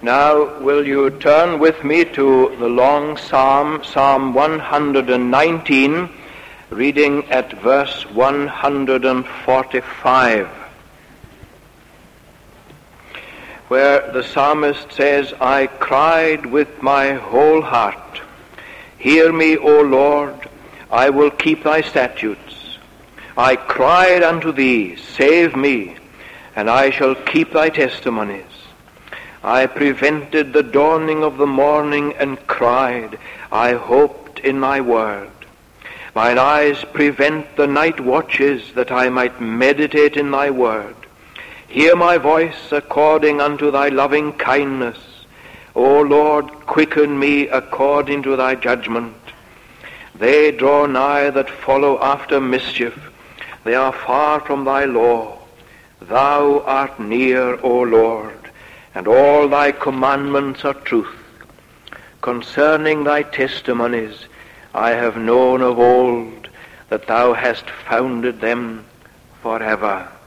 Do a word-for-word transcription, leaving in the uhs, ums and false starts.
Now will you turn with me to the long psalm, Psalm one hundred nineteen, reading at verse one hundred forty-five, where the psalmist says, I cried with my whole heart, hear me, O Lord, I will keep thy statutes. I cried unto thee, save me, and I shall keep thy testimonies. I prevented the dawning of the morning and cried, I hoped in thy word. Mine eyes prevent the night watches, that I might meditate in thy word. Hear my voice according unto thy loving kindness. O Lord, quicken me according to thy judgment. They draw nigh that follow after mischief. They are far from thy law. Thou art near, O Lord, and all thy commandments are truth. Concerning thy testimonies I have known of old, that thou hast founded them forever.